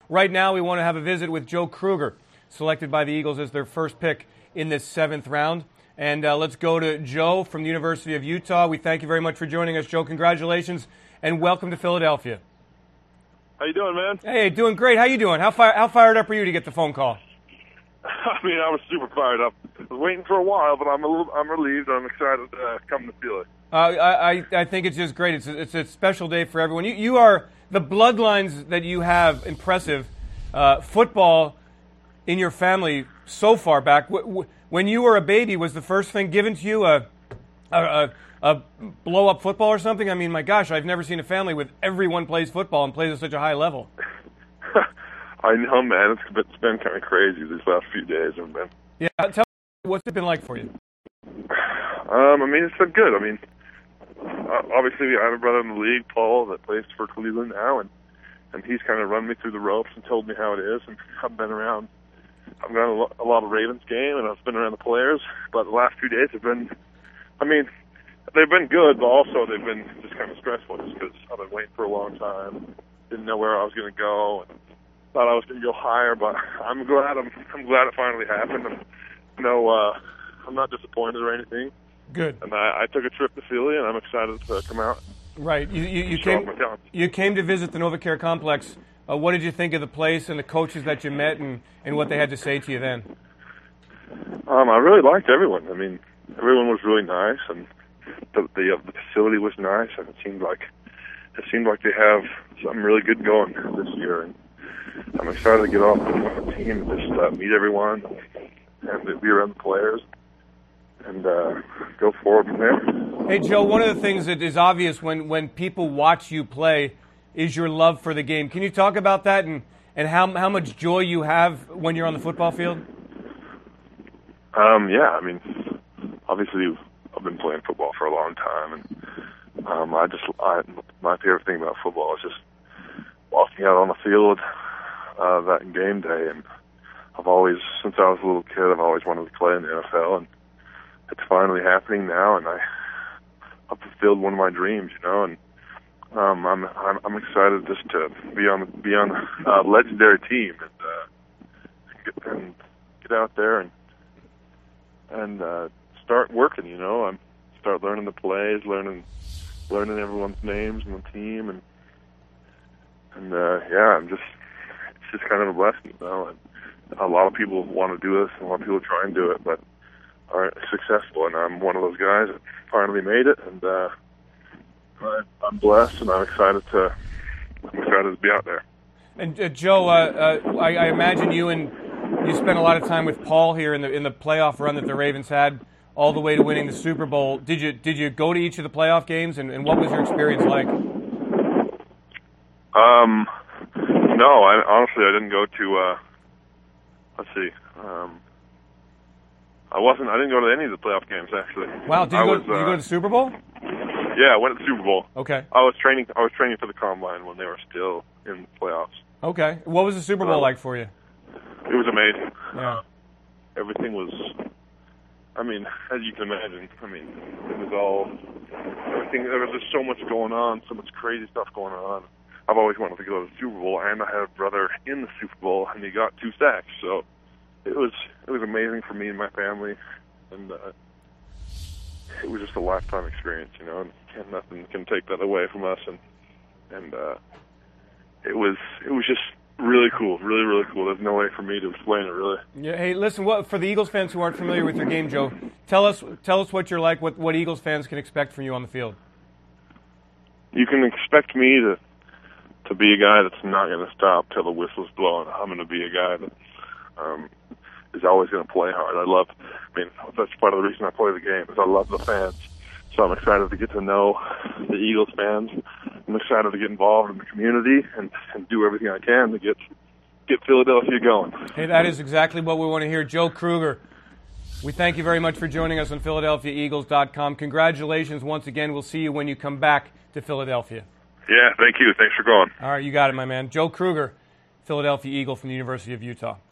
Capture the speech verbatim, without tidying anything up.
Right now, we want to have a visit with Joe Kruger, selected by the Eagles as their first pick in this seventh round. And uh, let's go to Joe from the University of Utah. We thank you very much for joining us, Joe. Congratulations and welcome to Philadelphia. How you doing, man? Hey, doing great. How you doing? How, fire, how fired up are you to get the phone call? I mean, I was super fired up. I was waiting for a while, but I'm a little, I'm relieved. I'm excited to uh, come to Philly. Uh, I, I I think it's just great. It's a, it's a special day for everyone. You you are the bloodlines that you have impressive. Uh, football in your family so far back. W- w- when you were a baby, was the first thing given to you a a, a a blow up football or something? I mean, my gosh, I've never seen a family with everyone plays football and plays at such a high level. I know, man. It's been, it's been kind of crazy these last few days. Have been. Yeah, tell me, what's it been like for you? Um, I mean, it's been good. I mean, uh, obviously, I have a brother in the league, Paul, that plays for Cleveland now, and and he's kind of run me through the ropes and told me how it is. And I've been around. I've gone a, lo- a lot of Ravens game, and I've been around the players. But the last few days have been, I mean, they've been good, but also they've been just kind of stressful, just because I've been waiting for a long time. Didn't know where I was going to go, and thought I was going to go higher. But I'm glad. I'm, I'm glad it finally happened. And no, uh, I'm not disappointed or anything. Good. And I, I took a trip to Philly, and I'm excited to come out. Right. You, you, you came. You came to visit the NovaCare complex. Uh, what did you think of the place and the coaches that you met, and, and what they had to say to you then? Um, I really liked everyone. I mean, everyone was really nice, and the the, uh, the facility was nice, and it seemed like it seemed like they have something really good going this year. And I'm excited to get off the team and just uh, meet everyone and be around the players. And uh, go forward from there. Hey, Joe, one of the things that is obvious when, when people watch you play is your love for the game. Can you talk about that and, and how how much joy you have when you're on the football field? Um, yeah, I mean, obviously I've been playing football for a long time, and um, I just I, my favorite thing about football is just walking out on the field uh, that game day. And I've always, since I was a little kid, I've always wanted to play in the N F L, and it's finally happening now, and I, I've fulfilled one of my dreams, you know, and um, I'm, I'm I'm excited just to be on be on a uh, legendary team and uh, get, and get out there and and uh, start working, you know, and start learning the plays, learning learning everyone's names on the team, and and uh, yeah, I'm just it's just kind of a blessing, you know. And a lot of people want to do this, and a lot of people try and do it, but aren't successful, and I'm one of those guys that finally made it, and uh, I'm blessed, and I'm excited to I'm excited to be out there. And uh, Joe, uh, uh, I, I imagine you and you spent a lot of time with Paul here in the in the playoff run that the Ravens had, all the way to winning the Super Bowl. Did you did you go to each of the playoff games, and, and what was your experience like? Um, no, I, honestly, I didn't go to. Uh, let's see. Um, I wasn't. I didn't go to any of the playoff games, actually. Wow! Did you, I go, was, did you uh, go to the Super Bowl? Yeah, I went to the Super Bowl. Okay. I was training. I was training for the combine when they were still in the playoffs. Okay. What was the Super Bowl uh, like for you? It was amazing. Yeah. Uh, everything was. I mean, as you can imagine. I mean, it was all. Everything. There was just so much going on. So much crazy stuff going on. I've always wanted to go to the Super Bowl, and I had a brother in the Super Bowl, and he got two sacks. So it was. It was amazing for me and my family. And uh, it was just a lifetime experience, you know, and, and nothing can take that away from us. And and uh, it was it was just really cool, really really cool. There's no way for me to explain it, really. Yeah. Hey, listen, what for the Eagles fans who aren't familiar with your game, Joe? Tell us tell us what you're like. What what Eagles fans can expect from you on the field. You can expect me to to be a guy that's not going to stop till the whistle's blowing. I'm going to be a guy that. Um, is always going to play hard. I love, I mean, that's part of the reason I play the game, is I love the fans. So I'm excited to get to know the Eagles fans. I'm excited to get involved in the community and, and do everything I can to get get Philadelphia going. Hey, that is exactly what we want to hear. Joe Kruger, we thank you very much for joining us on Philadelphia Eagles dot com. Congratulations once again. We'll see you when you come back to Philadelphia. Yeah, thank you. Thanks for going. All right, you got it, my man. Joe Kruger, Philadelphia Eagle from the University of Utah.